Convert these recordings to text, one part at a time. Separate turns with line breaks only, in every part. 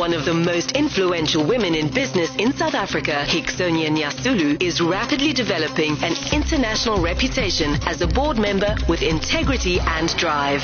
One of the most influential women in business in South Africa, Hixonia Nyasulu, is rapidly developing an international reputation as a board member with integrity and drive.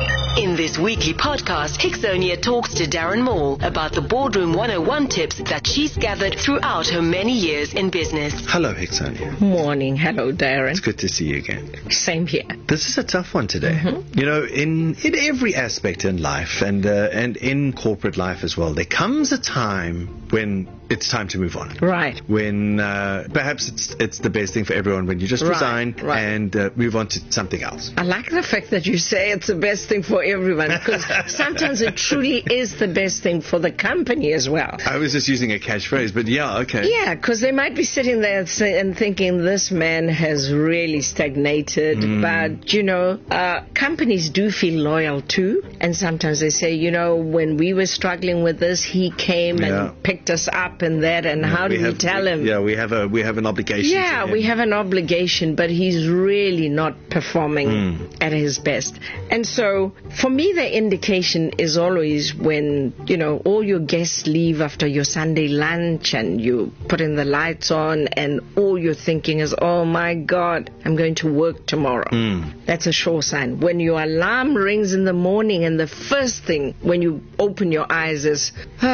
In this weekly podcast, Hixonia talks to Darren Moore about the Boardroom 101 tips that she's gathered throughout her many years in business.
Hello, Hixonia.
Morning. Hello, Darren.
It's good to see you again.
Same here.
This is a tough one today. You know, in every aspect in life and in corporate life as well, there comes a time when it's time to move on.
Right.
When perhaps it's the best thing for everyone when you just resign and move on to something else.
I like the fact that you say it's the best thing for everyone, because sometimes it truly is the best thing for the company as well.
I was just using a catchphrase, but yeah, okay.
Yeah, because they might be sitting there and thinking this man has really stagnated. But, you know, companies do feel loyal too. And sometimes they say, you know, when we were struggling with this, he came and picked us up and that. And how do we tell him?
Yeah, we have an obligation.
Yeah, we have an obligation, but he's really not performing at his best. And so, for me, the indication is always when, you know, all your guests leave after your Sunday lunch and you put in the lights on and all you're thinking is, oh my God, I'm going to work tomorrow. That's a sure sign. When your alarm rings in the morning and the first thing when you open your eyes is,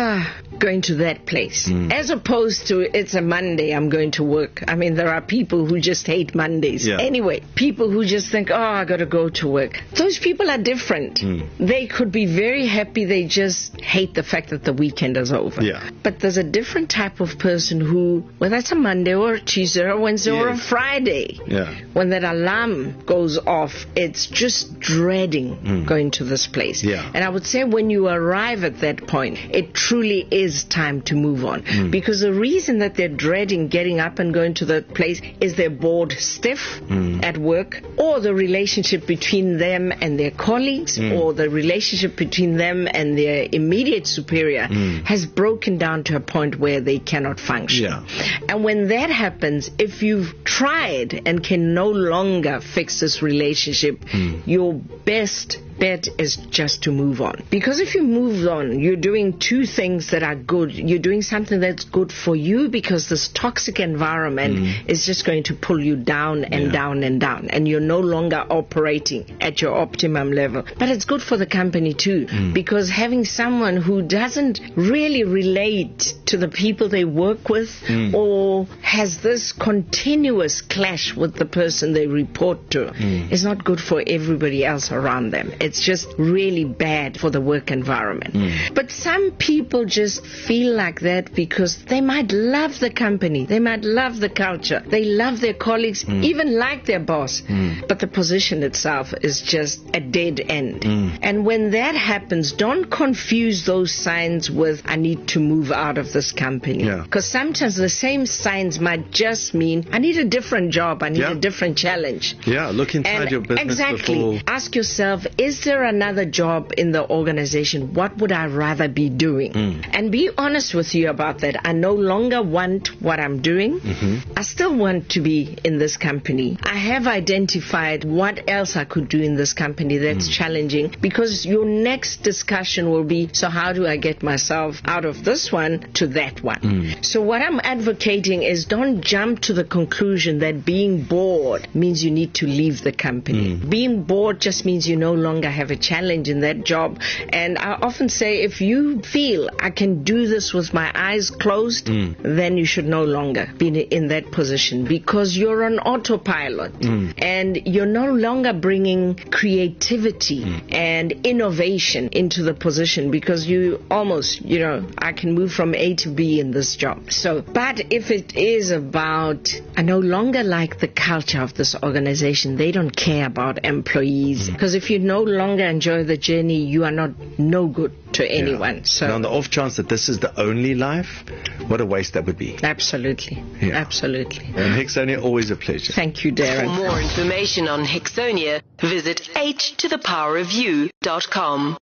going to that place. As opposed to, it's a Monday, I'm going to work. I mean, there are people who just hate Mondays. Yeah. Anyway, people who just think, oh, I got to go to work. Those people are different. They could be very happy, they just hate the fact that the weekend is over. Yeah. But there's a different type of person who, whether it's a Monday or a Tuesday or a Wednesday or a Friday, when that alarm goes off, it's just dreading going to this place. Yeah. And I would say when you arrive at that point, it truly is time to move on. Because the reason that they're dreading getting up and going to that place is they're bored stiff at work, or the relationship between them and their colleagues, or the relationship between them and their immediate superior has broken down to a point where they cannot function. Yeah. And when that happens, if you've tried and can no longer fix this relationship, your best bet is just to move on. Because if you move on, you're doing two things that are good. You're doing something that's good for you, because this toxic environment is just going to pull you down and down and down, and you're no longer operating at your optimum level. But it's good for the company too, because having someone who doesn't really relate to the people they work with, or has this continuous clash with the person they report to, is not good for everybody else around them. It's just really bad for the work environment. But some people just feel like that because they might love the company, they might love the culture, they love their colleagues, even like their boss, but the position itself is just a dead end. And when that happens, don't confuse those signs with, I need to move out of this company. Because sometimes the same signs might just mean, I need a different job, I need a different challenge.
Yeah, look inside your business.
Exactly. Before. Ask yourself, is there another job in the organization? What would I rather be doing? And be honest with you about that. I no longer want what I'm doing. I still want to be in this company. I have identified what else I could do in this company that's challenging, because your next discussion will be, so how do I get myself out of this one to that one? So what I'm advocating is, don't jump to the conclusion that being bored means you need to leave the company. Being bored just means you no longer have a challenge in that job. And I often say, if you feel I can do this with my eyes closed, then you should no longer be in that position, because you're on autopilot and you're no longer bringing creativity and innovation into the position, because you almost, you know, I can move from A to B in this job. So, but if it is about, I no longer like the culture of this organization, they don't care about employees, because if you no longer enjoy the journey, you are no good to anyone. So,
and on the off chance that this is the only life, what a waste that would be.
Absolutely. Absolutely.
And Hixonia, always a pleasure.
Thank you, Darren.
For more information on Hixonia, visit h2thepowerofyou.com.